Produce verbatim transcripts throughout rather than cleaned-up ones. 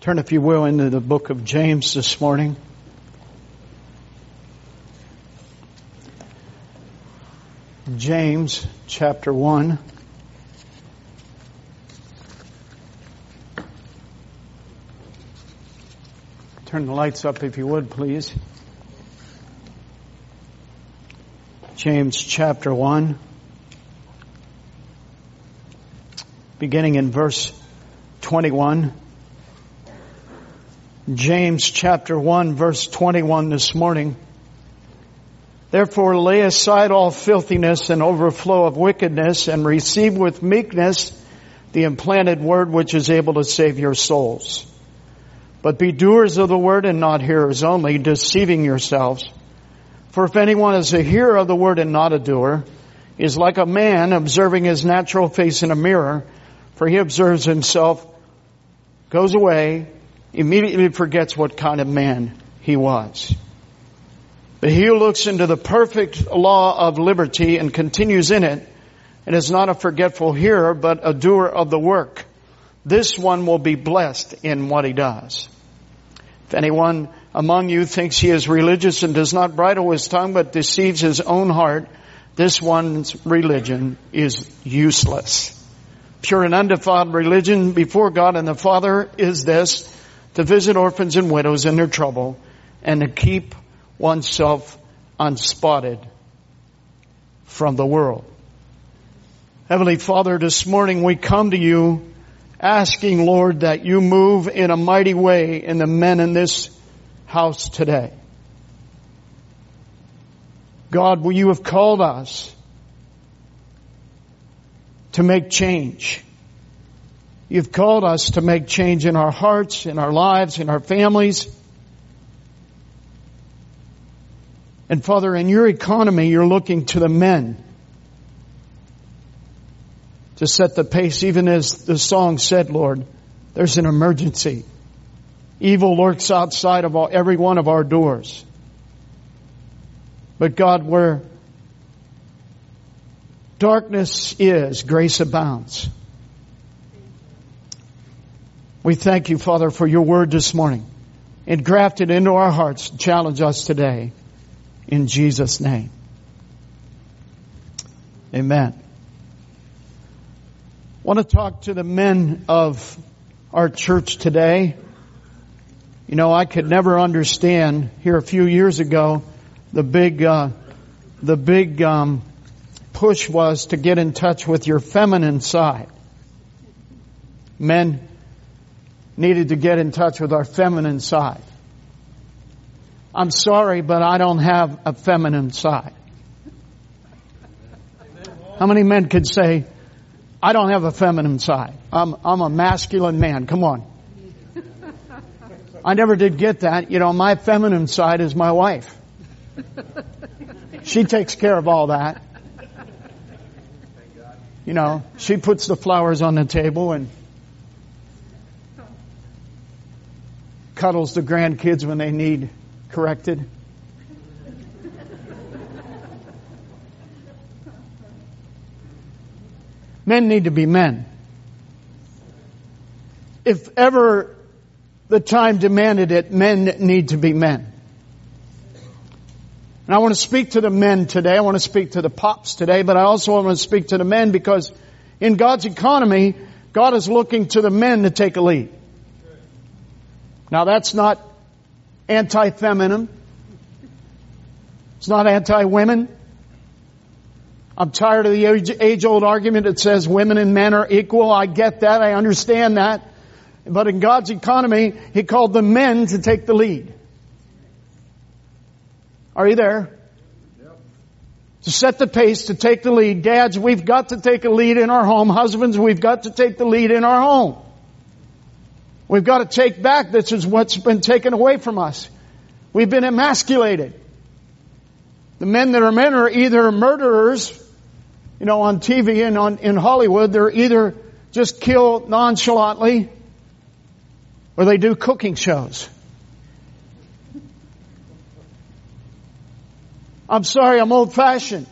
Turn, if you will, into the book of James this morning. James chapter one. Turn the lights up if you would, please. James chapter one. Beginning in verse twenty-one. James chapter one verse twenty-one this morning. Therefore lay aside all filthiness and overflow of wickedness, and receive with meekness the implanted word which is able to save your souls. But be doers of the word and not hearers only, deceiving yourselves. For if anyone is a hearer of the word and not a doer, he is like a man observing his natural face in a mirror. For he observes himself, goes away, immediately forgets what kind of man he was. But he who looks into the perfect law of liberty and continues in it, and is not a forgetful hearer, but a doer of the work, this one will be blessed in what he does. If anyone among you thinks he is religious and does not bridle his tongue, but deceives his own heart, this one's religion is useless. Pure and undefiled religion before God and the Father is this: to visit orphans and widows in their trouble, and to keep oneself unspotted from the world. Heavenly Father, this morning we come to you asking, Lord, that you move in a mighty way in the men in this house today. God, will you have called us to make change. You've called us to make change in our hearts, in our lives, in our families. And Father, in your economy, you're looking to the men to set the pace. Even as the song said, Lord, there's an emergency. Evil lurks outside of all, every one of our doors. But God, where darkness is, grace abounds. We thank you, Father, for your word this morning. Engrafted into our hearts, challenge us today. In Jesus' name. Amen. I want to talk to the men of our church today. You know, I could never understand here a few years ago the big, uh, the big um, push was to get in touch with your feminine side. Men needed to get in touch with our feminine side. I'm sorry, but I don't have a feminine side. How many men could say, I don't have a feminine side? I'm, I'm a masculine man. Come on. I never did get that. You know, my feminine side is my wife. She takes care of all that. You know, she puts the flowers on the table and cuddles the grandkids when they need corrected. Men need to be men. If ever the time demanded it, men need to be men. And I want to speak to the men today. I want to speak to the pops today, but I also want to speak to the men because in God's economy, God is looking to the men to take a lead. Now that's not anti-feminine. It's not anti-women. I'm tired of the age-old argument that says women and men are equal. I get that. I understand that. But in God's economy, He called the men to take the lead. Are you there? Yep. To set the pace, to take the lead. Dads, we've got to take a lead in our home. Husbands, we've got to take the lead in our home. We've got to take back. This is what's been taken away from us. We've been emasculated. The men that are men are either murderers, you know, on T V and on in Hollywood. They're either just kill nonchalantly, or they do cooking shows. I'm sorry, I'm old-fashioned.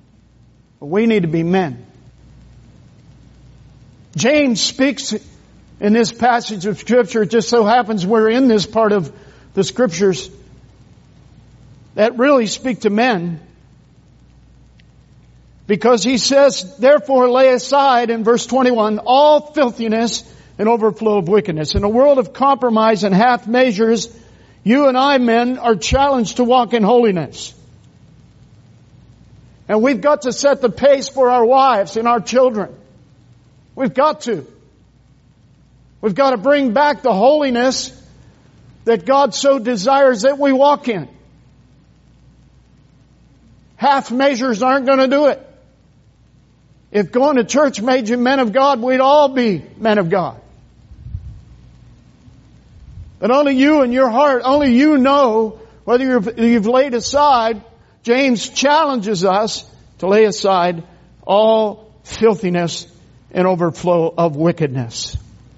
But we need to be men. James speaks in this passage of Scripture. It just so happens we're in this part of the Scriptures that really speak to men. Because he says, therefore lay aside, in verse twenty-one, all filthiness and overflow of wickedness. In a world of compromise and half measures, you and I, men, are challenged to walk in holiness. And we've got to set the pace for our wives and our children. We've got to. We've got to bring back the holiness that God so desires that we walk in. Half measures aren't going to do it. If going to church made you men of God, we'd all be men of God. But only you in your heart, only you know whether you've, you've laid aside. James challenges us to lay aside all filthiness and overflow of wickedness.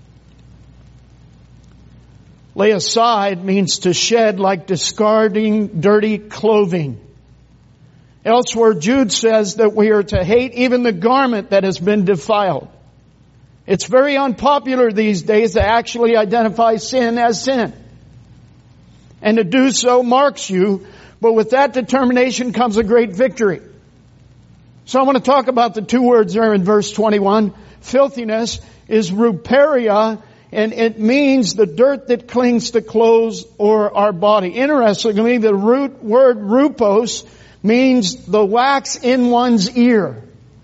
Lay aside means to shed, like discarding dirty clothing. Elsewhere, Jude says that we are to hate even the garment that has been defiled. It's very unpopular these days to actually identify sin as sin. And to do so marks you, but with that determination comes a great victory. So I want to talk about the two words there in verse twenty-one. Filthiness is ruperia, and it means the dirt that clings to clothes or our body. Interestingly, the root word rupos means the wax in one's ear.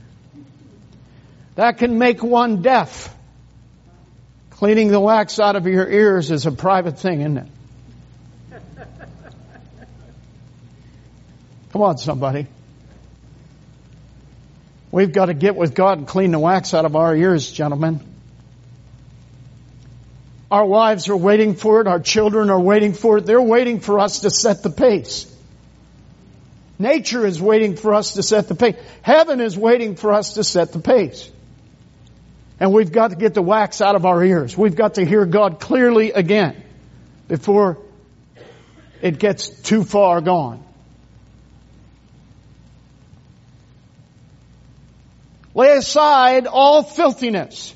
That can make one deaf. Cleaning the wax out of your ears is a private thing, isn't it? Come on, somebody. We've got to get with God and clean the wax out of our ears, gentlemen. Our wives are waiting for it. Our children are waiting for it. They're waiting for us to set the pace. Nature is waiting for us to set the pace. Heaven is waiting for us to set the pace. And we've got to get the wax out of our ears. We've got to hear God clearly again before it gets too far gone. Lay aside all filthiness.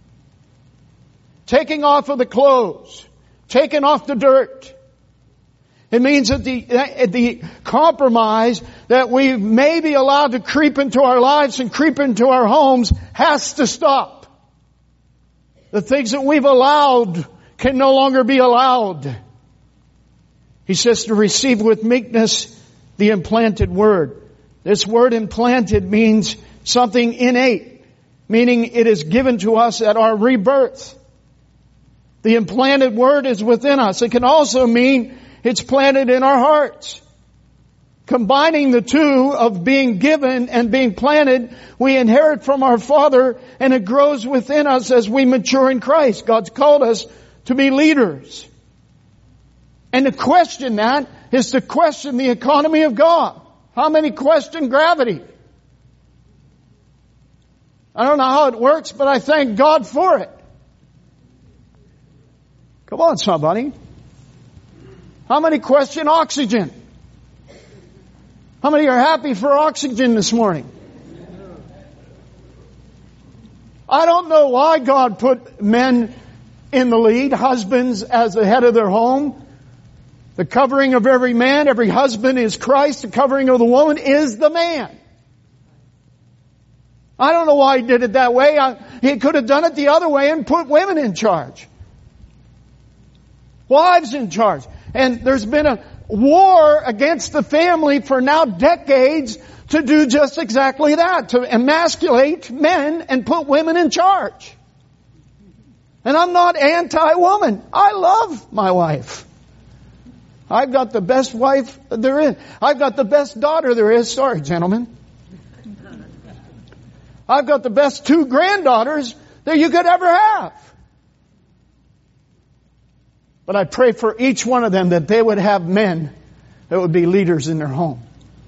Taking off of the clothes. Taking off the dirt. It means that the, the compromise that we may be allowed to creep into our lives and creep into our homes has to stop. The things that we've allowed can no longer be allowed. He says to receive with meekness the implanted word. This word implanted means something innate, meaning it is given to us at our rebirth. The implanted word is within us. It can also mean it's planted in our hearts. Combining the two of being given and being planted, we inherit from our Father, and it grows within us as we mature in Christ. God's called us to be leaders. And to question that is to question the economy of God. How many question gravity? I don't know how it works, but I thank God for it. Come on, somebody. How many question oxygen? How many are happy for oxygen this morning? I don't know why God put men in the lead, husbands as the head of their home. The covering of every man, every husband is Christ. The covering of the woman is the man. I don't know why He did it that way. I, he could have done it the other way and put women in charge. Wives in charge. And there's been a war against the family for now decades to do just exactly that. To emasculate men and put women in charge. And I'm not anti-woman. I love my wife. I've got the best wife there is. I've got the best daughter there is. Sorry, gentlemen. I've got the best two granddaughters that you could ever have. But I pray for each one of them that they would have men that would be leaders in their home.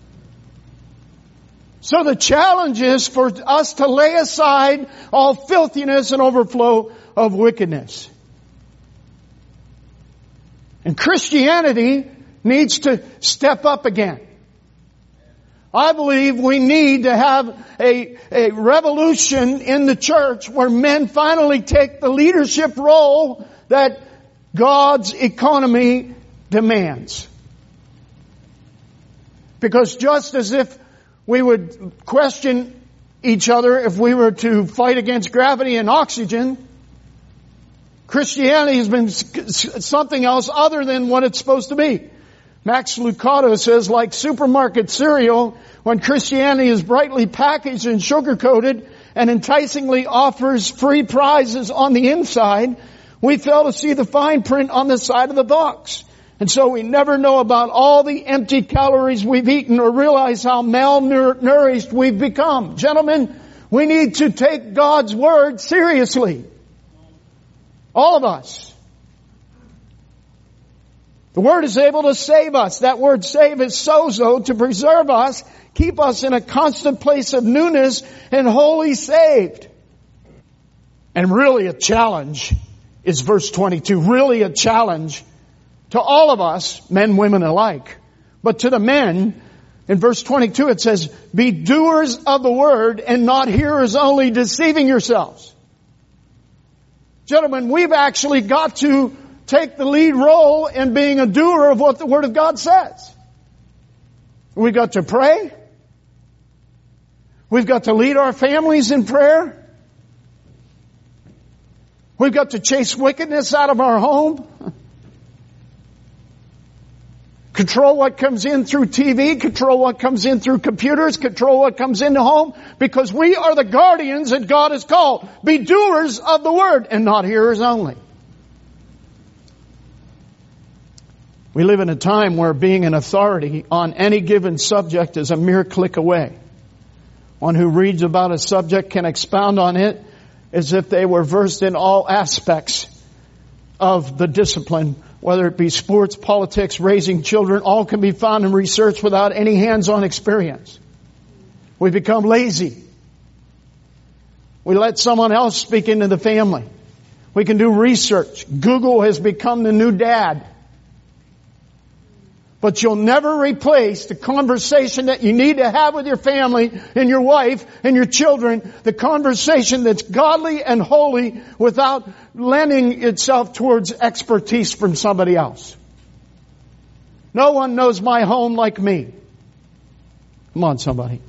So the challenge is for us to lay aside all filthiness and overflow of wickedness. And Christianity needs to step up again. I believe we need to have a, a revolution in the church where men finally take the leadership role that God's economy demands. Because just as if we would question each other if we were to fight against gravity and oxygen, Christianity has been something else other than what it's supposed to be. Max Lucado says, like supermarket cereal, when Christianity is brightly packaged and sugar-coated and enticingly offers free prizes on the inside, we fail to see the fine print on the side of the box. And so we never know about all the empty calories we've eaten or realize how malnourished we've become. Gentlemen, we need to take God's Word seriously. All of us. The Word is able to save us. That word save is sozo, to preserve us, keep us in a constant place of newness and wholly saved. And really a challenge is verse twenty-two. Really a challenge to all of us, men, women alike. But to the men, in verse twenty-two it says, be doers of the Word and not hearers only, deceiving yourselves. Gentlemen, we've actually got to take the lead role in being a doer of what the Word of God says. We've got to pray. We've got to lead our families in prayer. We've got to chase wickedness out of our home. Control what comes in through T V, control what comes in through computers, control what comes into home, because we are the guardians that God has called. Be doers of the Word and not hearers only. We live in a time where being an authority on any given subject is a mere click away. One who reads about a subject can expound on it as if they were versed in all aspects of the discipline, whether it be sports, politics, raising children, all can be found in research without any hands-on experience. We become lazy. We let someone else speak into the family. We can do research. Google has become the new dad. But you'll never replace the conversation that you need to have with your family and your wife and your children, the conversation that's godly and holy without lending itself towards expertise from somebody else. No one knows my home like me. Come on, somebody.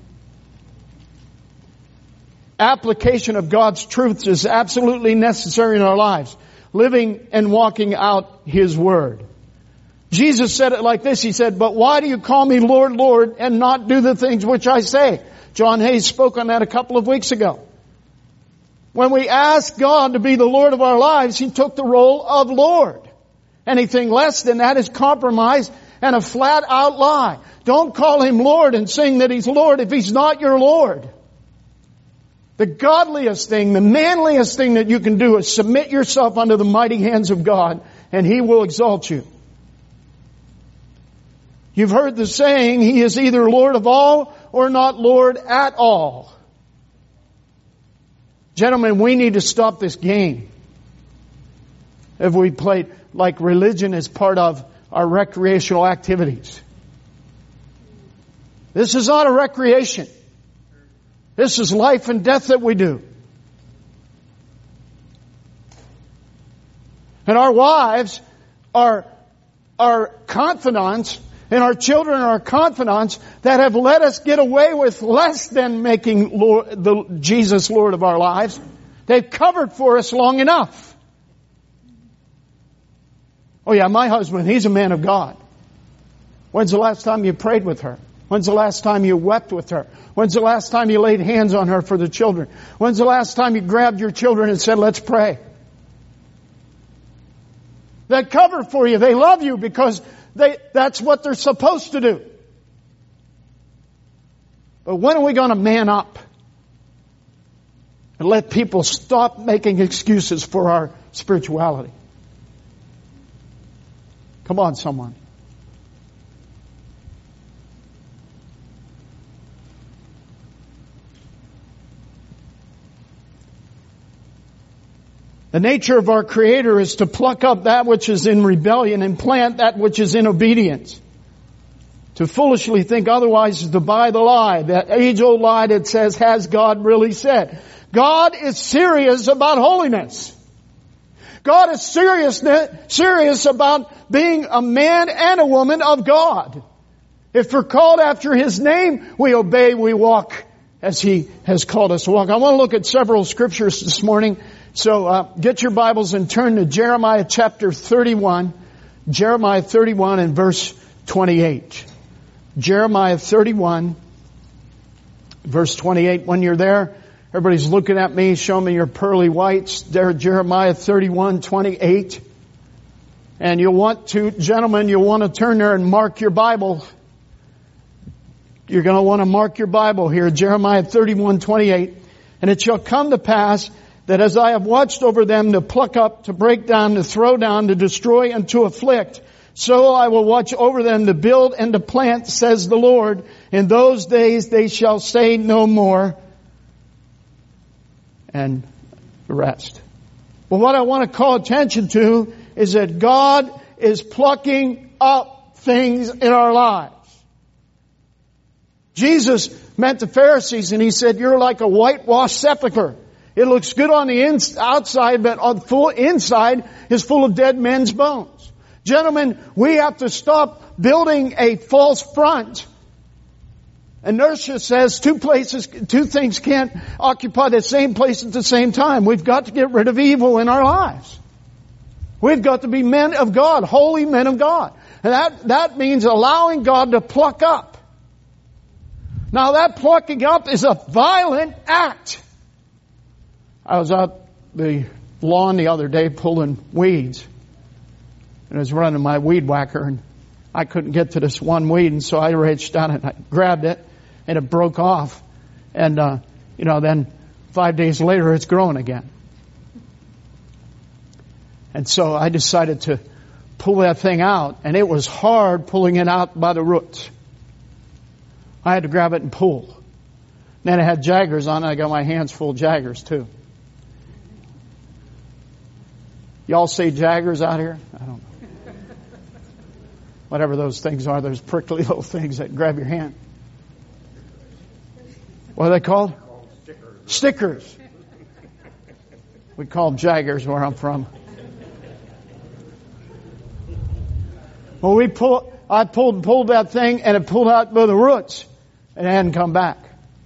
Application of God's truths is absolutely necessary in our lives. Living and walking out His Word. Jesus said it like this. He said, but why do you call me Lord, Lord, and not do the things which I say? John Hayes spoke on that a couple of weeks ago. When we ask God to be the Lord of our lives, He took the role of Lord. Anything less than that is compromise and a flat out lie. Don't call Him Lord and sing that He's Lord if He's not your Lord. The godliest thing, the manliest thing that you can do is submit yourself under the mighty hands of God, and He will exalt you. You've heard the saying, He is either Lord of all or not Lord at all. Gentlemen, we need to stop this game. If we play like religion is part of our recreational activities. This is not a recreation. This is life and death that we do. And our wives are, are confidants, and our children are confidants that have let us get away with less than making Lord, the, Jesus Lord of our lives. They've covered for us long enough. Oh yeah, my husband, he's a man of God. When's the last time you prayed with her? When's the last time you wept with her? When's the last time you laid hands on her for the children? When's the last time you grabbed your children and said, let's pray? They cover for you. They love you because they, that's what they're supposed to do. But when are we going to man up and let people stop making excuses for our spirituality? Come on, someone. The nature of our Creator is to pluck up that which is in rebellion and plant that which is in obedience. To foolishly think otherwise is to buy the lie, that age-old lie that says, has God really said? God is serious about holiness. God is serious, serious about being a man and a woman of God. If we're called after His name, we obey, we walk as He has called us to walk. I want to look at several scriptures this morning. So uh, get your Bibles and turn to Jeremiah chapter thirty-one. Jeremiah thirty-one and verse twenty-eight. Jeremiah thirty-one, verse twenty-eight. When you're there, everybody's looking at me. Show me your pearly whites. There, Jeremiah thirty-one, twenty-eight. And you'll want to, gentlemen, you'll want to turn there and mark your Bible. You're going to want to mark your Bible here. Jeremiah thirty-one, twenty-eight. And it shall come to pass that as I have watched over them to pluck up, to break down, to throw down, to destroy, and to afflict, so I will watch over them to build and to plant, says the Lord. In those days they shall say no more. And the rest. Well, what I want to call attention to is that God is plucking up things in our lives. Jesus met the Pharisees and He said, you're like a whitewashed sepulcher. It looks good on the ins- outside, but on the full inside is full of dead men's bones. Gentlemen, we have to stop building a false front. Inertia says two places, two things can't occupy the same place at the same time. We've got to get rid of evil in our lives. We've got to be men of God, holy men of God. And that, that means allowing God to pluck up. Now that plucking up is a violent act. I was out the lawn the other day pulling weeds. And I was running my weed whacker and I couldn't get to this one weed, and so I reached down and I grabbed it and it broke off. And, uh, you know, then five days later it's growing again. And so I decided to pull that thing out, and it was hard pulling it out by the roots. I had to grab it and pull. Then it had jaggers on it. I got my hands full of jaggers too. Y'all say jaggers out here? I don't know. Whatever those things are, those prickly little things that grab your hand. What are they called? Stickers. Stickers. We call them jaggers where I'm from. Well, we pull, I pulled, pulled that thing and it pulled out by the roots and it hadn't come back.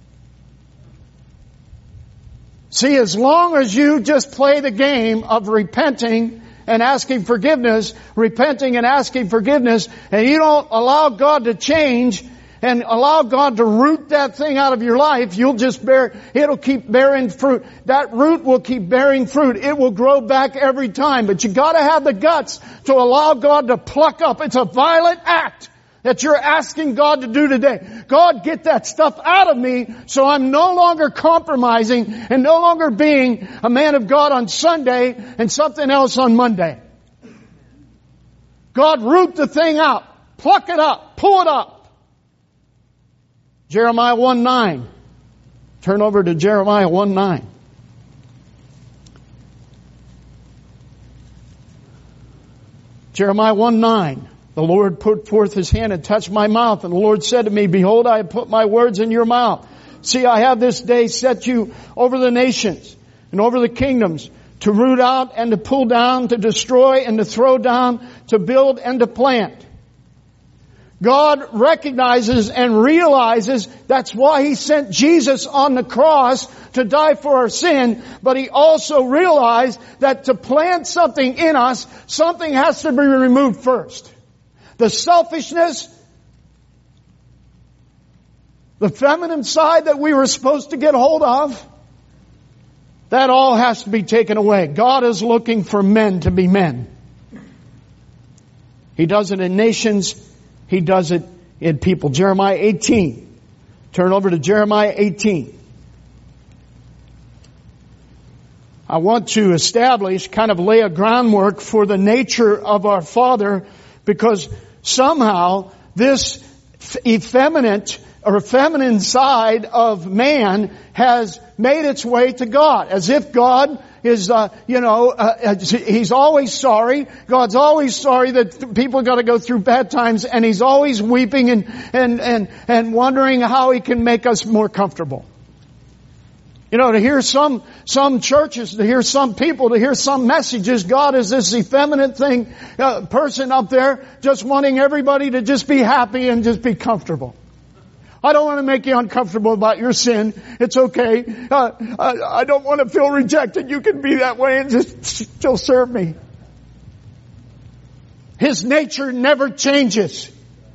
See, as long as you just play the game of repenting and asking forgiveness, repenting and asking forgiveness, and you don't allow God to change and allow God to root that thing out of your life, you'll just bear, it'll keep bearing fruit. That root will keep bearing fruit. It will grow back every time. But you gotta have the guts to allow God to pluck up. It's a violent act that you're asking God to do today. God, get that stuff out of me so I'm no longer compromising and no longer being a man of God on Sunday and something else on Monday. God, root the thing out. Pluck it up. Pull it up. Jeremiah one nine. Turn over to Jeremiah one nine. Jeremiah one nine. The Lord put forth His hand and touched my mouth. And the Lord said to me, behold, I have put my words in your mouth. See, I have this day set you over the nations and over the kingdoms to root out and to pull down, to destroy and to throw down, to build and to plant. God recognizes and realizes that's why He sent Jesus on the cross to die for our sin. But He also realized that to plant something in us, something has to be removed first. The selfishness, the feminine side that we were supposed to get hold of, that all has to be taken away. God is looking for men to be men. He does it in nations. He does it in people. Jeremiah eighteen. Turn over to Jeremiah eighteen. I want to establish, kind of lay a groundwork for the nature of our Father, because somehow this effeminate or feminine side of man has made its way to God, as if God is, uh, you know, uh, He's always sorry. God's always sorry that people got to go through bad times, and He's always weeping and and and and wondering how He can make us more comfortable. You know, to hear some some churches, to hear some people, to hear some messages, God is this effeminate thing, uh, person up there just wanting everybody to just be happy and just be comfortable. I don't want to make you uncomfortable about your sin. It's okay. Uh, I, I don't want to feel rejected. You can be that way and just still serve me. His nature never changes.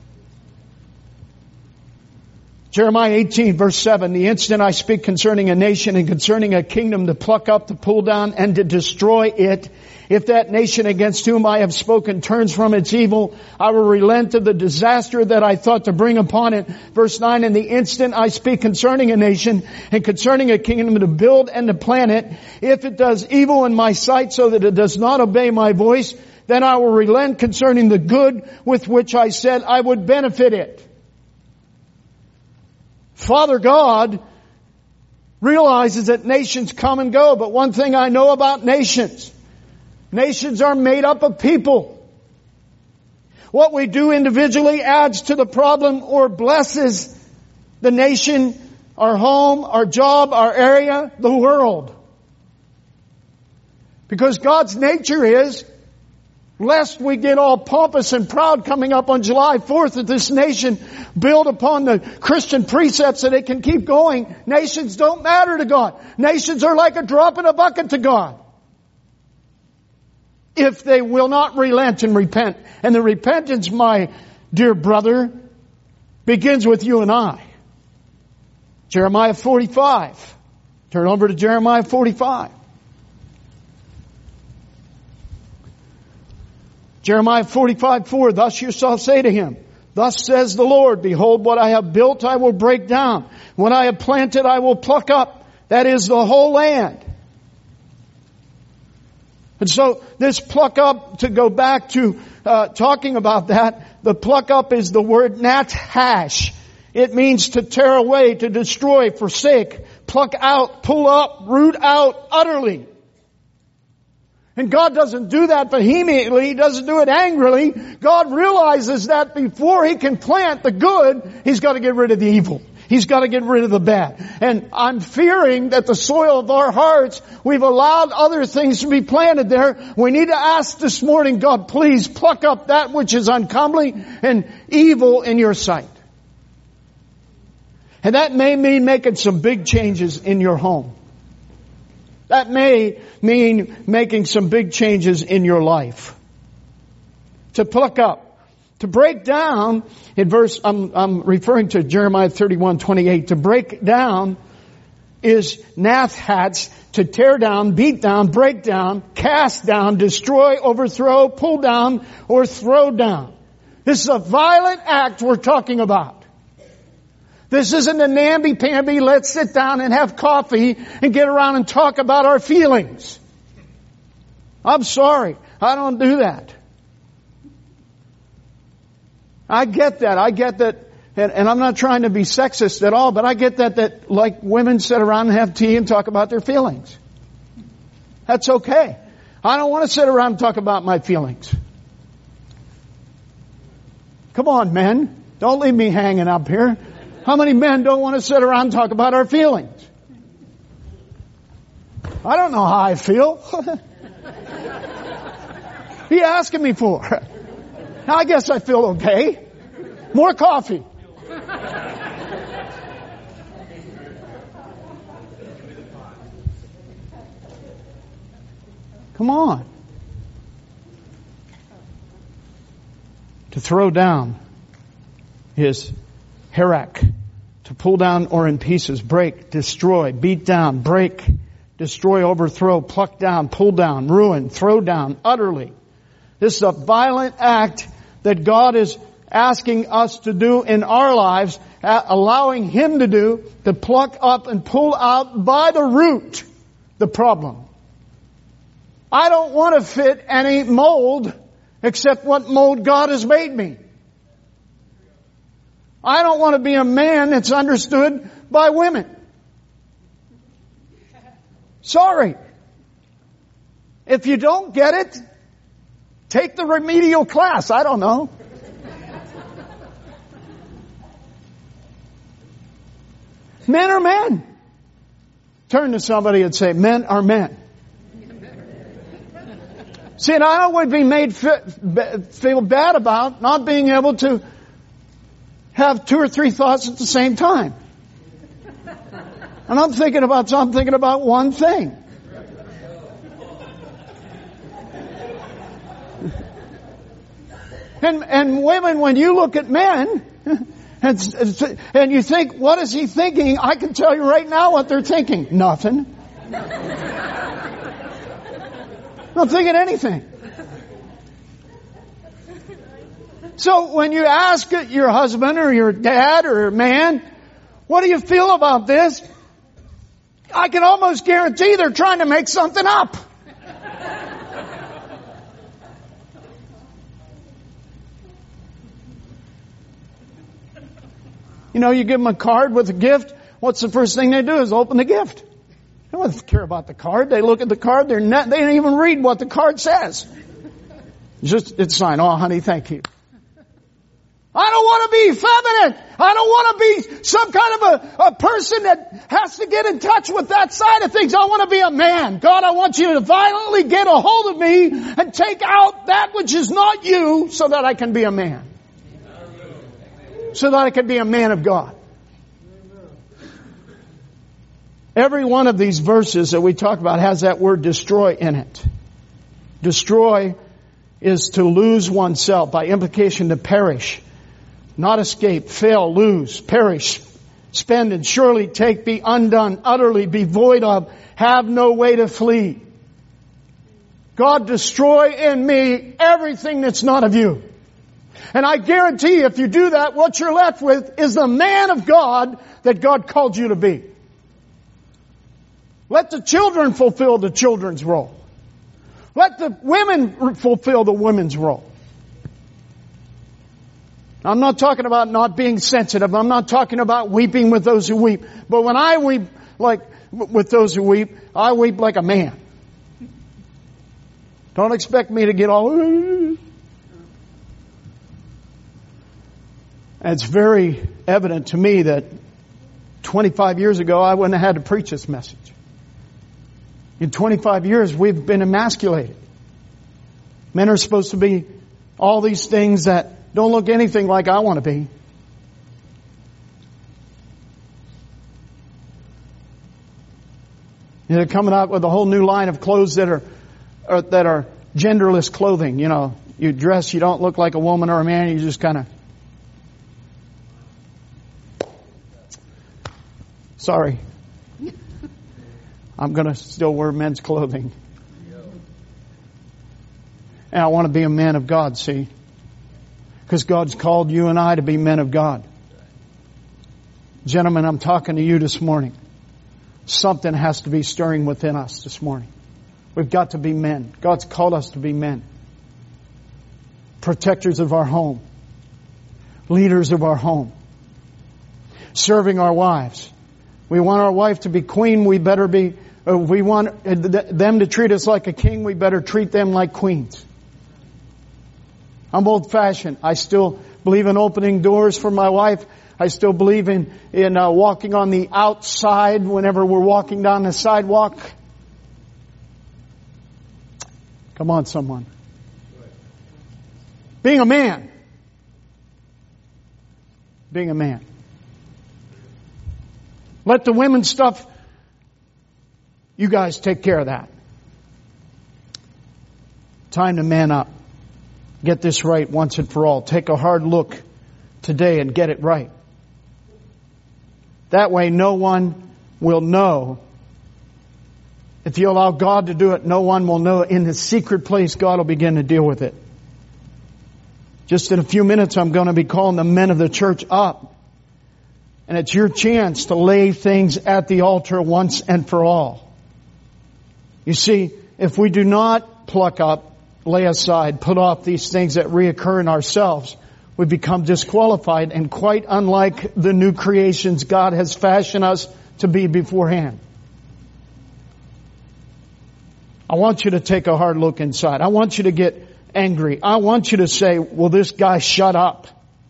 Jeremiah eighteen verse seven, the instant I speak concerning a nation and concerning a kingdom to pluck up, to pull down, and to destroy it, if that nation against whom I have spoken turns from its evil, I will relent of the disaster that I thought to bring upon it. Verse nine, in the instant I speak concerning a nation and concerning a kingdom to build and to plan it, if it does evil in my sight so that it does not obey my voice, then I will relent concerning the good with which I said I would benefit it. Father God realizes that nations come and go, but one thing I know about nations, nations are made up of people. What we do individually adds to the problem or blesses the nation, our home, our job, our area, the world. Because God's nature is, lest we get all pompous and proud coming up on July fourth that this nation build upon the Christian precepts so they can keep going. Nations don't matter to God. Nations are like a drop in a bucket to God, if they will not relent and repent. And the repentance, my dear brother, begins with you and I. Jeremiah forty-five. Turn over to Jeremiah forty-five. Jeremiah forty-five four, thus you shall say to him, thus says the Lord, behold, what I have built I will break down. What I have planted I will pluck up. That is the whole land. And so this pluck up, to go back to uh, talking about that, the pluck up is the word nathash. It means to tear away, to destroy, forsake, pluck out, pull up, root out utterly. And God doesn't do that vehemently. He doesn't do it angrily. God realizes that before He can plant the good, He's got to get rid of the evil. He's got to get rid of the bad. And I'm fearing that the soil of our hearts, we've allowed other things to be planted there. We need to ask this morning, God, please pluck up that which is uncomely and evil in your sight. And that may mean making some big changes in your home. That may mean making some big changes in your life. To pluck up. To break down, in verse, I'm, I'm referring to Jeremiah thirty-one twenty-eight. To break down is nathats, to tear down, beat down, break down, cast down, destroy, overthrow, pull down, or throw down. This is a violent act we're talking about. This isn't a namby-pamby, let's sit down and have coffee and get around and talk about our feelings. I'm sorry, I don't do that. I get that, I get that, and, and I'm not trying to be sexist at all, but I get that, that like women sit around and have tea and talk about their feelings. That's okay. I don't want to sit around and talk about my feelings. Come on, men, don't leave me hanging up here. How many men don't want to sit around and talk about our feelings? I don't know how I feel. What are you asking me for? I guess I feel okay. More coffee. Come on. To throw down is Herak, to pull down or in pieces, break, destroy, beat down, break, destroy, overthrow, pluck down, pull down, ruin, throw down, utterly. This is a violent act that God is asking us to do in our lives, allowing Him to do, to pluck up and pull out by the root the problem. I don't want to fit any mold except what mold God has made me. I don't want to be a man that's understood by women. Sorry. If you don't get it, take the remedial class. I don't know. Men are men. Turn to somebody and say, men are men. See, and I would be made feel bad about not being able to have two or three thoughts at the same time. And I'm thinking about so I'm thinking about one thing. And and women, when you look at men and, and you think, what is he thinking? I can tell you right now what they're thinking. Nothing. Not thinking anything. So when you ask your husband or your dad or your man, what do you feel about this? I can almost guarantee they're trying to make something up. You know, you give them a card with a gift. What's the first thing they do is open the gift. They don't care about the card. They look at the card. They're not, they don't even read what the card says. Just, it's signed. Oh, honey, thank you. I don't want to be feminine. I don't want to be some kind of a, a person that has to get in touch with that side of things. I want to be a man. God, I want you to violently get a hold of me and take out that which is not you so that I can be a man. So that I can be a man of God. Every one of these verses that we talk about has that word destroy in it. Destroy is to lose oneself, by implication to perish. Not escape, fail, lose, perish, spend and surely take, be undone, utterly be void of, have no way to flee. God, destroy in me everything that's not of you. And I guarantee you, if you do that, what you're left with is the man of God that God called you to be. Let the children fulfill the children's role. Let the women fulfill the women's role. I'm not talking about not being sensitive. I'm not talking about weeping with those who weep. But when I weep like with those who weep, I weep like a man. Don't expect me to get all... And it's very evident to me that twenty-five years ago I wouldn't have had to preach this message. In twenty-five years we've been emasculated. Men are supposed to be all these things that don't look anything like I want to be. They're coming out with a whole new line of clothes that are, are that are genderless clothing. You know, you dress, you don't look like a woman or a man. You just kind of. Sorry, I'm going to still wear men's clothing, and I want to be a man of God. See. Because God's called you and I to be men of God. Gentlemen, I'm talking to you this morning. Something has to be stirring within us this morning. We've got to be men. God's called us to be men. Protectors of our home. Leaders of our home. Serving our wives. We want our wife to be queen, we better be, if we want them to treat us like a king, we better treat them like queens. I'm old-fashioned. I still believe in opening doors for my wife. I still believe in, in uh, walking on the outside whenever we're walking down the sidewalk. Come on, someone. Being a man. Being a man. Let the women's stuff, you guys take care of that. Time to man up. Get this right once and for all. Take a hard look today and get it right. That way no one will know. If you allow God to do it, no one will know. In the secret place, God will begin to deal with it. Just in a few minutes, I'm going to be calling the men of the church up. And it's your chance to lay things at the altar once and for all. You see, if we do not pluck up, lay aside, put off these things that reoccur in ourselves, we become disqualified and quite unlike the new creations God has fashioned us to be beforehand. I want you to take a hard look inside. I want you to get angry. I want you to say, will this guy shut up?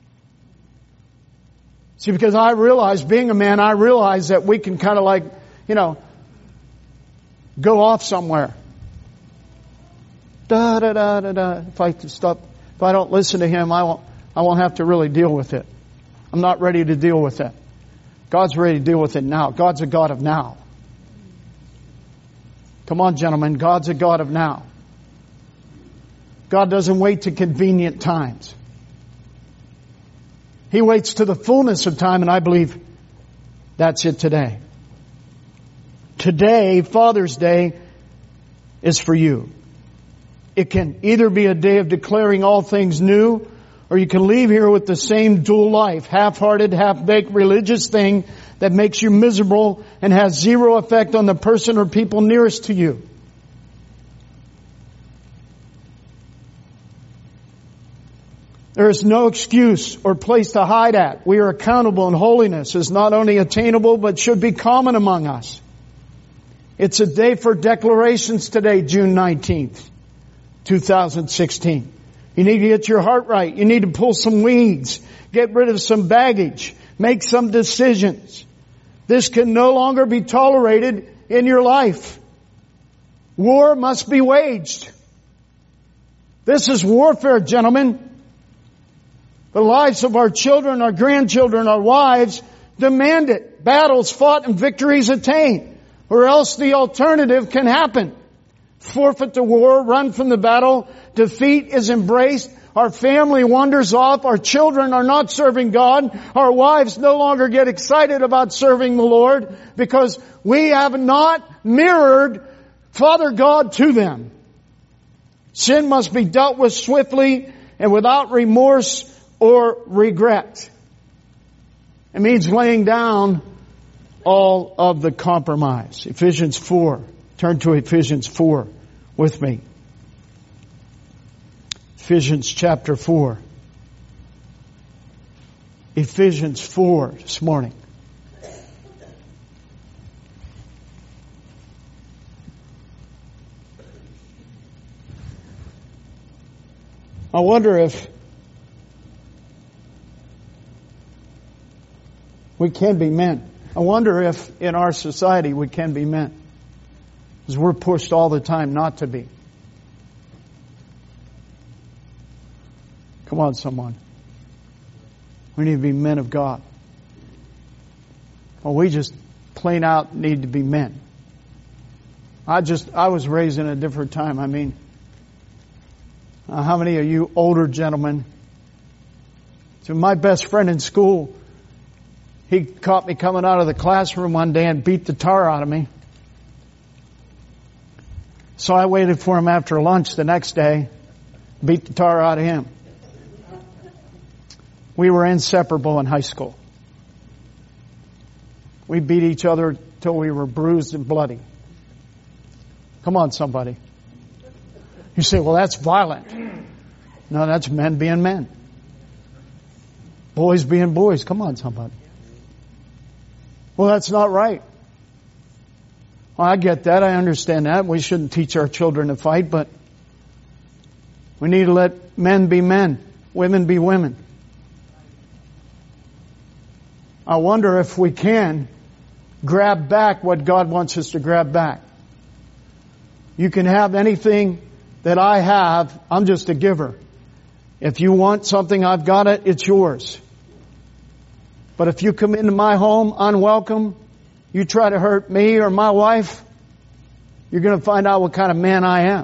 See, because I realize, being a man, I realize that we can kind of like, you know, go off somewhere. Da da da da da. If I stop, if I don't listen to him, I won't. I won't have to really deal with it. I'm not ready to deal with it. God's ready to deal with it now. God's a God of now. Come on, gentlemen. God's a God of now. God doesn't wait to convenient times. He waits to the fullness of time, and I believe that's it today. Today, Father's Day, is for you. It can either be a day of declaring all things new, or you can leave here with the same dual life, half-hearted, half-baked religious thing that makes you miserable and has zero effect on the person or people nearest to you. There is no excuse or place to hide at. We are accountable, and holiness is not only attainable but should be common among us. It's a day for declarations today, June nineteenth, two thousand sixteen. You need to get your heart right. You need to pull some weeds. Get rid of some baggage. Make some decisions. This can no longer be tolerated in your life. War must be waged. This is warfare, gentlemen. The lives of our children, our grandchildren, our wives demand it. Battles fought and victories attained. Or else the alternative can happen. Forfeit the war, run from the battle, defeat is embraced, our family wanders off, our children are not serving God, our wives no longer get excited about serving the Lord because we have not mirrored Father God to them. Sin must be dealt with swiftly and without remorse or regret. It means laying down all of the compromise. Ephesians four. Turn to Ephesians four with me. Ephesians chapter four. Ephesians four this morning. I wonder if we can be men. I wonder if in our society we can be men. Because we're pushed all the time not to be. Come on, someone. We need to be men of God. Well, we just plain out need to be men. I just, I was raised in a different time. I mean, uh, how many of you older gentlemen? So my best friend in school, he caught me coming out of the classroom one day and beat the tar out of me. So I waited for him after lunch the next day, beat the tar out of him. We were inseparable in high school. We beat each other till we were bruised and bloody. Come on, somebody. You say, well, that's violent. No, that's men being men. Boys being boys. Come on, somebody. Well, that's not right. Well, I get that. I understand that. We shouldn't teach our children to fight, but we need to let men be men, women be women. I wonder if we can grab back what God wants us to grab back. You can have anything that I have. I'm just a giver. If you want something, I've got it. It's yours. But if you come into my home unwelcome, you try to hurt me or my wife, you're going to find out what kind of man I am.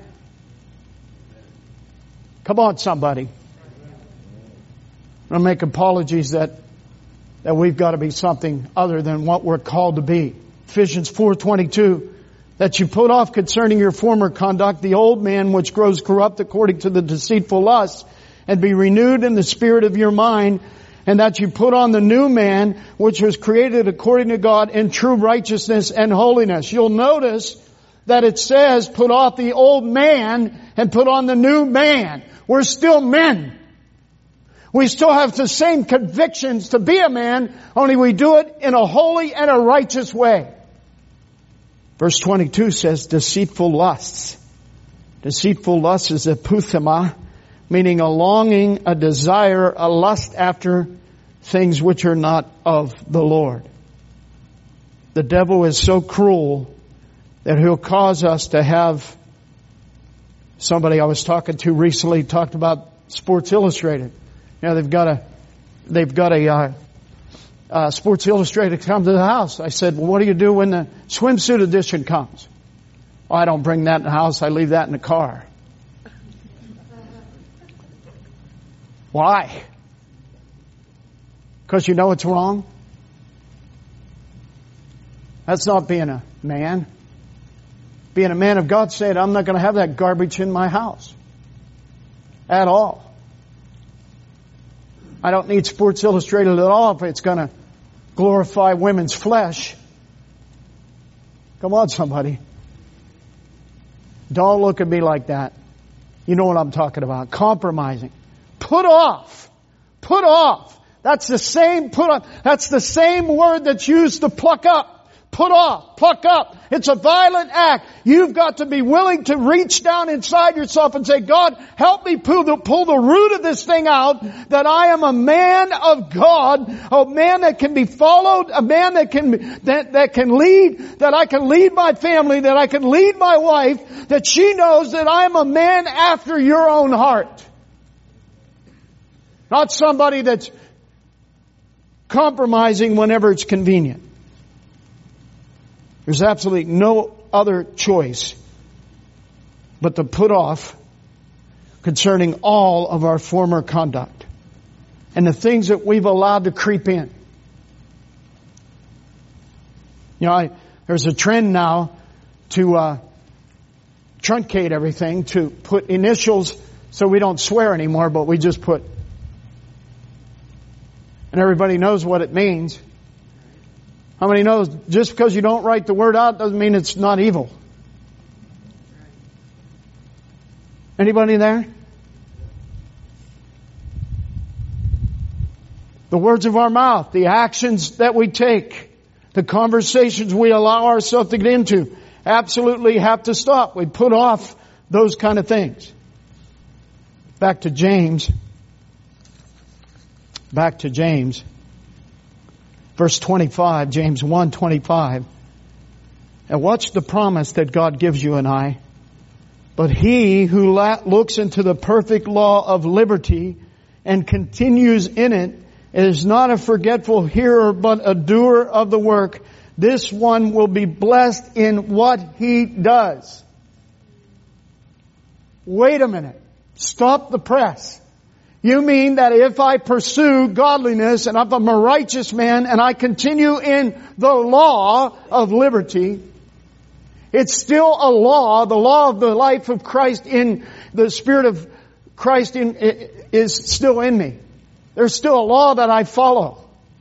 Come on, somebody. I'm going to make apologies that that we've got to be something other than what we're called to be. Ephesians four twenty-two, that you put off concerning your former conduct the old man which grows corrupt according to the deceitful lusts, and be renewed in the spirit of your mind, and that you put on the new man which was created according to God in true righteousness and holiness. You'll notice that it says put off the old man and put on the new man. We're still men. We still have the same convictions to be a man, only we do it in a holy and a righteous way. Verse twenty-two says, deceitful lusts. Deceitful lust is epithema, meaning a longing, a desire, a lust after things which are not of the Lord. The devil is so cruel that he'll cause us to have, somebody I was talking to recently talked about Sports Illustrated. You know, they've got a, they've got a, uh, uh, Sports Illustrated come to the house. I said, well, what do you do when the swimsuit edition comes? Oh, I don't bring that in the house. I leave that in the car. Why? Because you know it's wrong? That's not being a man. Being a man of God said, I'm not going to have that garbage in my house. At all. I don't need Sports Illustrated at all if it's going to glorify women's flesh. Come on, somebody. Don't look at me like that. You know what I'm talking about. Compromising. Put off. Put off. That's the same put off. That's the same word that's used to pluck up. Put off. Pluck up. It's a violent act. You've got to be willing to reach down inside yourself and say, God, help me pull the, pull the root of this thing out, that I am a man of God, a man that can be followed, a man that can, that, that can lead, that I can lead my family, that I can lead my wife, that she knows that I am a man after your own heart. Not somebody that's compromising whenever it's convenient. There's absolutely no other choice but to put off concerning all of our former conduct and the things that we've allowed to creep in. You know, I, there's a trend now to uh, truncate everything, to put initials so we don't swear anymore, but we just put. And everybody knows what it means. How many knows just because you don't write the word out doesn't mean it's not evil? Anybody there? The words of our mouth, the actions that we take, the conversations we allow ourselves to get into, absolutely have to stop. We put off those kind of things. Back to James. Back to James. Verse twenty-five, James one twenty-five. And watch the promise that God gives you and I. But he who la- looks into the perfect law of liberty and continues in it is not a forgetful hearer but a doer of the work. This one will be blessed in what he does. Wait a minute. Stop the press. You mean that if I pursue godliness and if I'm a righteous man and I continue in the law of liberty, it's still a law, the law of the life of Christ in the Spirit of Christ in, is still in me. There's still a law that I follow.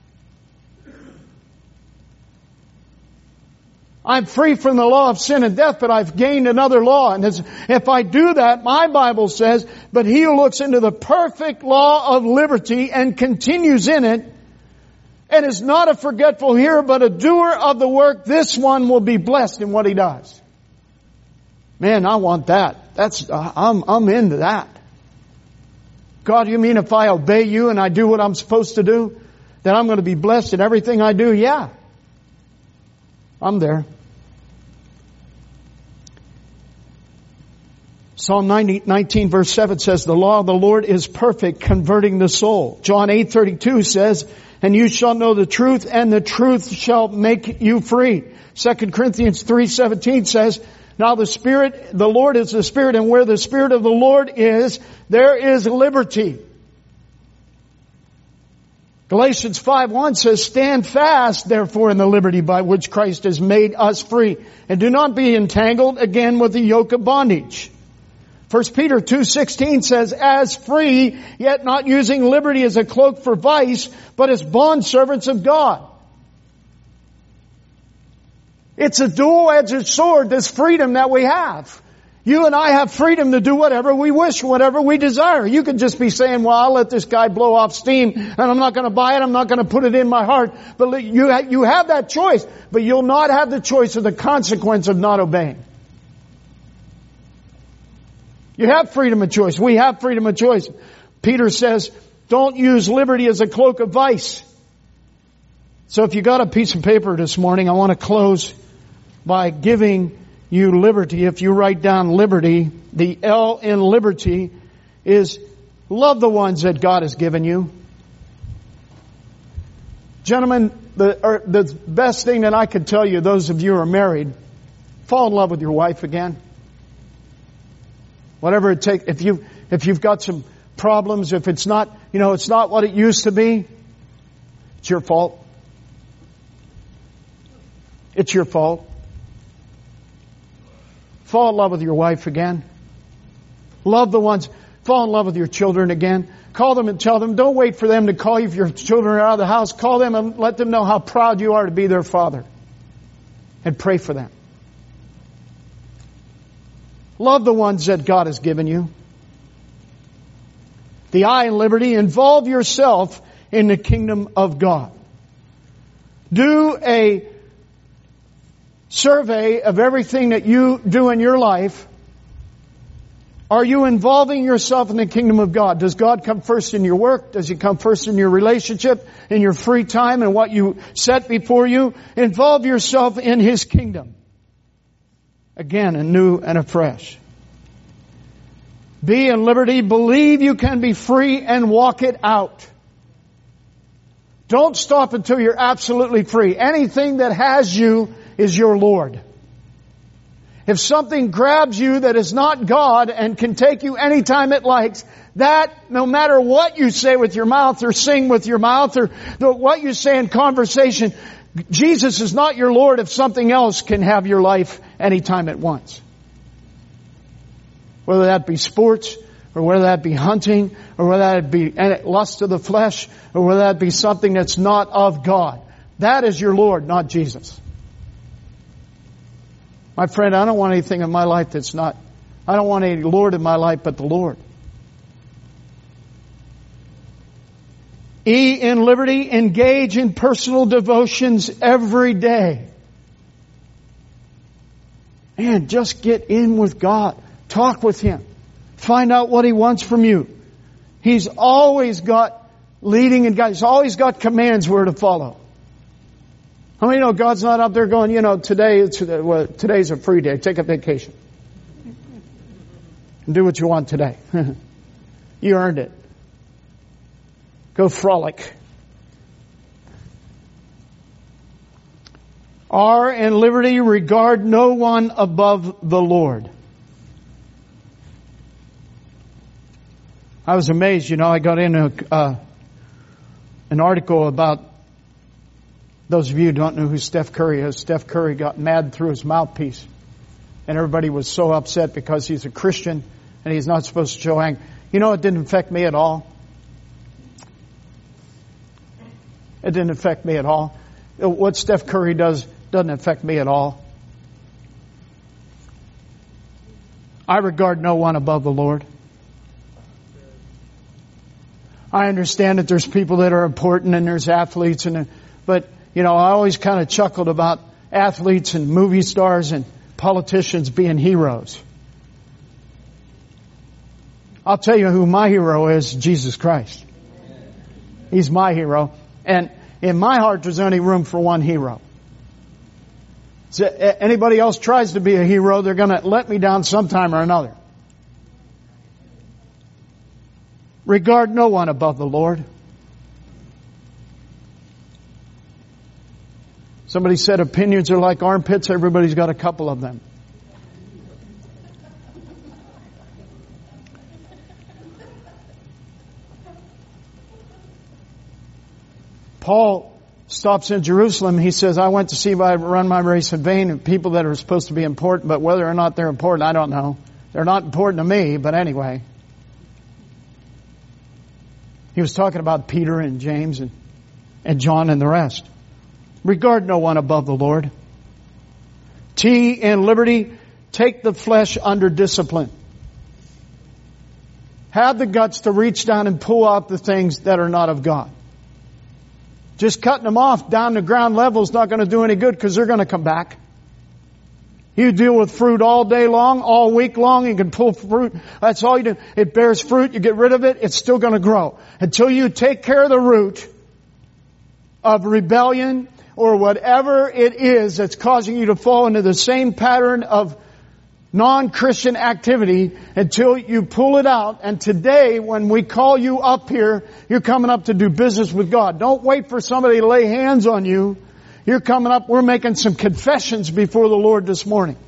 I'm free from the law of sin and death, but I've gained another law. And if I do that, my Bible says, but he who looks into the perfect law of liberty and continues in it, and is not a forgetful hearer, but a doer of the work, this one will be blessed in what he does. Man, I want that. That's, I'm, I'm into that. God, you mean if I obey you and I do what I'm supposed to do, then I'm going to be blessed in everything I do? Yeah. I'm there. Psalm nineteen verse seven says, the law of the Lord is perfect, converting the soul. John eight thirty-two says, and you shall know the truth, and the truth shall make you free. Second Corinthians three seventeen says, now the Spirit, the Lord is the Spirit, and where the Spirit of the Lord is, there is liberty. Galatians five one says, stand fast, therefore, in the liberty by which Christ has made us free, and do not be entangled again with the yoke of bondage. First Peter two sixteen says, as free, yet not using liberty as a cloak for vice, but as bondservants of God. It's a dual-edged sword, this freedom that we have. You and I have freedom to do whatever we wish, whatever we desire. You could just be saying, well, I'll let this guy blow off steam and I'm not going to buy it. I'm not going to put it in my heart. But you, ha- you have that choice, but you'll not have the choice of the consequence of not obeying. You have freedom of choice. We have freedom of choice. Peter says, don't use liberty as a cloak of vice. So if you got a piece of paper this morning, I want to close by giving you liberty. If you write down liberty, the L in liberty is love the ones that God has given you. Gentlemen, the, or the best thing that I could tell you, those of you who are married, fall in love with your wife again. Whatever it takes. If you, if you've got some problems, if it's not, you know, it's not what it used to be, it's your fault. It's your fault. Fall in love with your wife again. Love the ones. Fall in love with your children again. Call them and tell them. Don't wait for them to call you if your children are out of the house. Call them and let them know how proud you are to be their father. And pray for them. Love the ones that God has given you. The I in liberty, involve yourself in the kingdom of God. Do a survey of everything that you do in your life. Are you involving yourself in the kingdom of God? Does God come first in your work? Does He come first in your relationship, in your free time, and what you set before you? Involve yourself in His kingdom. Again, anew and afresh. Be in liberty. Believe you can be free and walk it out. Don't stop until you're absolutely free. Anything that has you is your Lord. If something grabs you that is not God and can take you anytime it likes, that, no matter what you say with your mouth or sing with your mouth or what you say in conversation, Jesus is not your Lord if something else can have your life anytime it wants. Whether that be sports, or whether that be hunting, or whether that be lust of the flesh, or whether that be something that's not of God. That is your Lord, not Jesus. My friend, I don't want anything in my life that's not, I don't want any Lord in my life but the Lord. E in liberty, engage in personal devotions every day. Man, just get in with God. Talk with Him. Find out what He wants from you. He's always got leading and guidance. He's always got commands where to follow. How many know God's not up there going, you know, today it's, well, today's a free day. Take a vacation. And do what you want today. You earned it. Go frolic. R in liberty, regard no one above the Lord. I was amazed, you know, I got into uh, an article about, those of you who don't know who Steph Curry is, Steph Curry got mad through his mouthpiece. And everybody was so upset because he's a Christian and he's not supposed to show anger. You know, it didn't affect me at all. It didn't affect me at all. What Steph Curry does doesn't affect me at all. I regard no one above the Lord. I understand that there's people that are important and there's athletes, and but you know, I always kind of chuckled about athletes and movie stars and politicians being heroes. I'll tell you who my hero is, Jesus Christ. He's my hero. And in my heart, there's only room for one hero. So anybody else tries to be a hero, they're going to let me down sometime or another. Regard no one above the Lord. Somebody said opinions are like armpits. Everybody's got a couple of them. Paul stops in Jerusalem. He says, I went to see if I run my race in vain. And people that are supposed to be important, but whether or not they're important, I don't know. They're not important to me, but anyway. He was talking about Peter and James and, and John and the rest. Regard no one above the Lord. T in liberty, Take the flesh under discipline. Have the guts to reach down and pull out the things that are not of God. Just cutting them off down to ground level is not going to do any good because they're going to come back. You deal with fruit all day long, all week long. You can pull fruit. That's all you do. It bears fruit. You get rid of it. It's still going to grow. Until you take care of the root of rebellion or whatever it is that's causing you to fall into the same pattern of non-Christian activity, until you pull it out. And today, when we call you up here, you're coming up to do business with God. Don't wait for somebody to lay hands on you. You're coming up, we're making some confessions before the Lord this morning.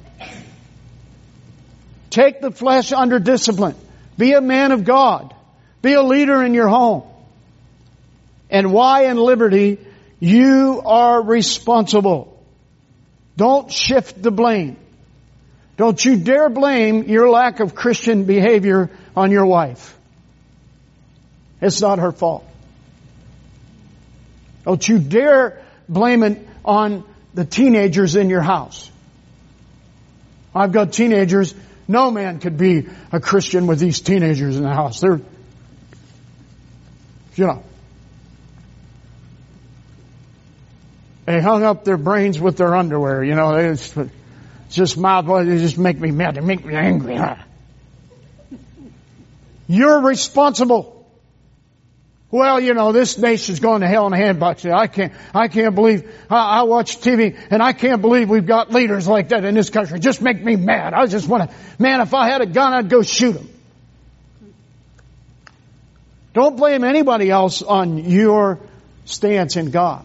Take the flesh under discipline. Be a man of God. Be a leader in your home. And why in liberty? You are responsible. Don't shift the blame. Don't you dare blame your lack of Christian behavior on your wife. It's not her fault. Don't you dare blame it on the teenagers in your house. I've got teenagers. No man could be a Christian with these teenagers in the house. They're, you know, they hung up their brains with their underwear. You know, it's just mouth. They just make me mad. They make me angry. You're responsible. Well, you know, this nation's going to hell in a handbasket. I can't, I can't believe, I, I watch T V and I can't believe we've got leaders like that in this country. Just make me mad. I just want to, man, if I had a gun, I'd go shoot them. Don't blame anybody else on your stance in God.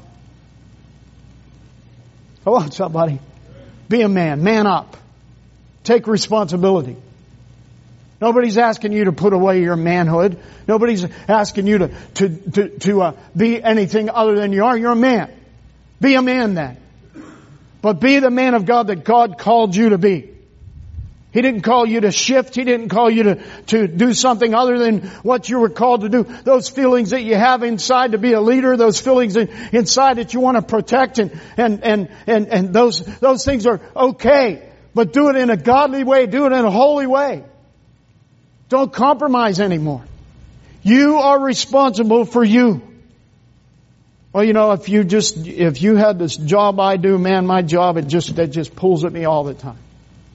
Come on, somebody. Be a man. Man up. Take responsibility. Nobody's asking you to put away your manhood. Nobody's asking you to, to, to, to uh, be anything other than you are. You're a man. Be a man then. But be the man of God that God called you to be. He didn't call you to shift. He didn't call you to, to do something other than what you were called to do. Those feelings that you have inside to be a leader, those feelings inside that you want to protect, and, and, and, and, and those, those things are okay. But do it in a godly way. Do it in a holy way. Don't compromise anymore. You are responsible for you. Well, you know, if you just, if you had this job I do, man, my job, it just, it just pulls at me all the time.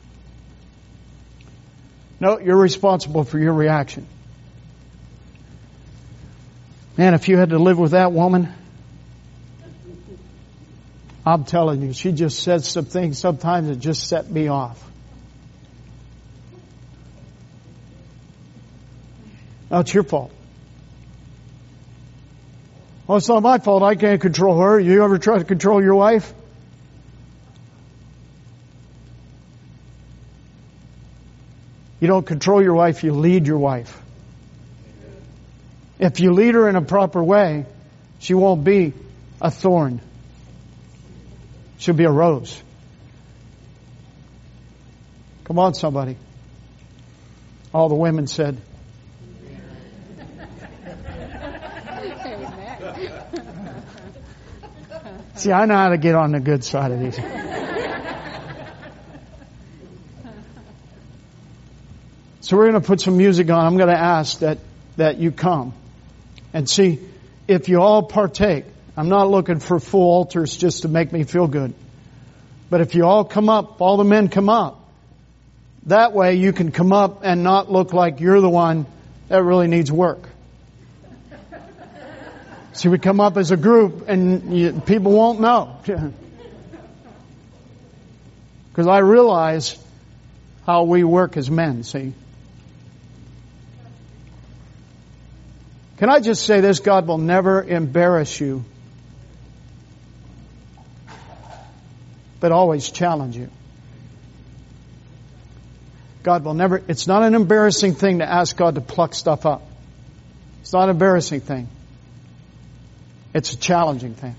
No, you're responsible for your reaction. Man, if you had to live with that woman, I'm telling you, she just said some things sometimes that just set me off. No, it's your fault. Well, it's not my fault. I can't control her. You ever try to control your wife? You don't control your wife, you lead your wife. If you lead her in a proper way, she won't be a thorn. She'll be a rose. Come on, somebody. All the women said, see, I know how to get on the good side of these. So we're going to put some music on. I'm going to ask that, that you come and see if you all partake. I'm not looking for full altars just to make me feel good. But if you all come up, all the men come up. That way you can come up and not look like you're the one that really needs work. See, we come up as a group and you, people won't know. Because I realize how we work as men, see. Can I just say this? God will never embarrass you, but always challenge you. God will never, it's not an embarrassing thing to ask God to pluck stuff up. It's not an embarrassing thing. It's a challenging thing.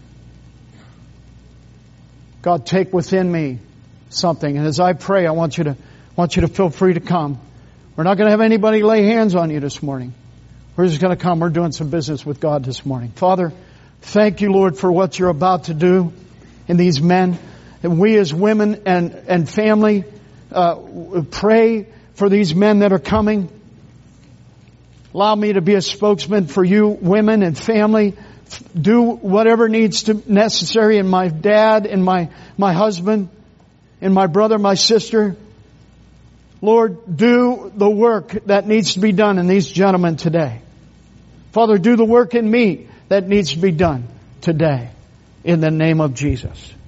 God, take within me something. And as I pray, I want you to, want you to feel free to come. We're not going to have anybody lay hands on you this morning. We're just going to come. We're doing some business with God this morning. Father, thank you, Lord, for what you're about to do in these men. And we as women and, and family, uh, pray for these men that are coming. Allow me to be a spokesman for you women and family. Do whatever needs to necessary in my dad and my, my husband and my brother, my sister. Lord, do the work that needs to be done in these gentlemen today. Father, do the work in me that needs to be done today. In the name of Jesus.